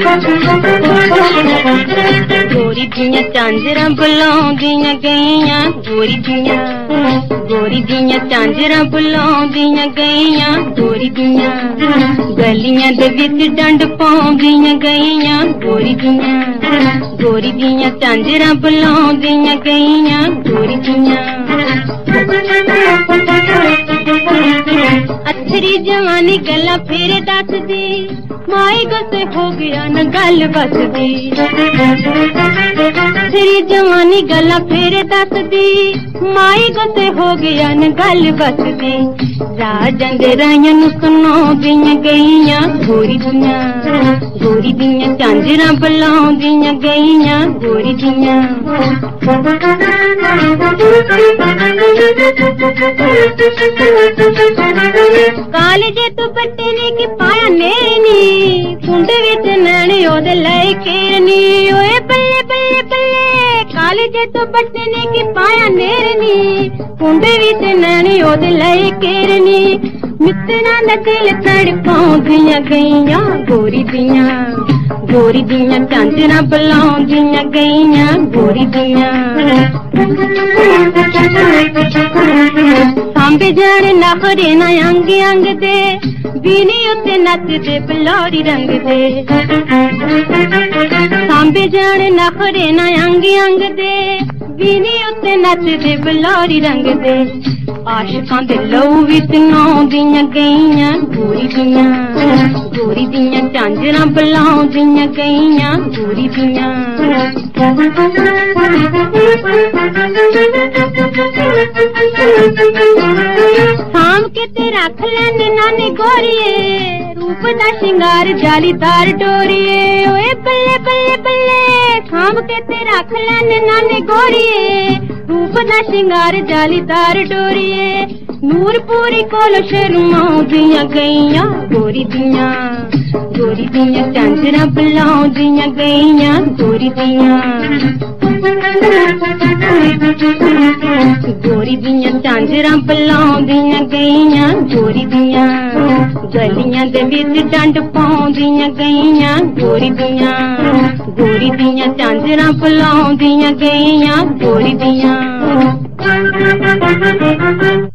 गोरी दियां झांजरां बुलाउंदियां गईयां गोरी दियां झांजरां बुलाउंदियां गईयां गोरी दियां गलियां दे विच डंड पाउंदियां गईयां गोरी दियां झांजरां बुलाउंदियां गईयां गोरी दियां अथरी जवानी गल्ला फिर दस दी माई गुस्से हो गया न गल बस दी अथरी जवानी गल्ला फिर दस दी माई गुस्से हो गया न गल बस दी राजां दे राइयां नूं सुणाउंदियां गईयां गोरी दियां झांजरां बुलाउंदियां गईयां गोरी दियां कालजे तू बट्टे ने कि पाया नेरनी कुंड विच नैने ओदे लई केरनी ओए बल्ले बल्ले बल्ले कालजे तू बट्टे ने कि पाया नेरनी कुंड विच नैने ओदे लई केरनी मित्तरां दा दिल तड़पाउंदियां गईयां गोरी दियां झांजरां बुलाउंदियां गईयां गोरी दियां सांबे जाने नखरे ना अंग अंग दे बीनी उत्ते नचदे बलौरी रंग दे सांबे जाने नखरे ना अंग अंग दे बीनी उत्ते नचदे बलौरी रंग दे आशिकां दे लहू विच नहाउंदियां गईयां गोरी दियां झांजरां बुलाउंदियां गईयां गोरी दियां साम के ते रख लैंदे नानी गोरिए रूप दा शिंगार जालीदार डोरिए ओए बल्ले बल्ले बल्ले साम के ते रख लैंदे नानी गोरिए रूप दा शिंगार जालीदार डोरिए नूरपुरी कोल शर्माउंदियां गईयां गोरी दियां झांजरां बुलाउंदियां गईयां गोरी दियां झांजरां बुलाउंदियां गईयां गोरी दियां गलियां दे विच डंड पाउंदियां गईयां गोरी दियां झांजरां बुलाउंदियां गईयां गोरी दियां